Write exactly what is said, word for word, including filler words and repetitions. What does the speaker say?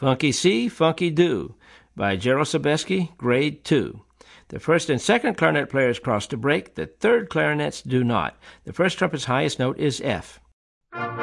Funky See, Funky Do by Gerald Sobeski, Grade two. The first and second clarinet players cross to break. The third clarinets do not. The first trumpet's highest note is F.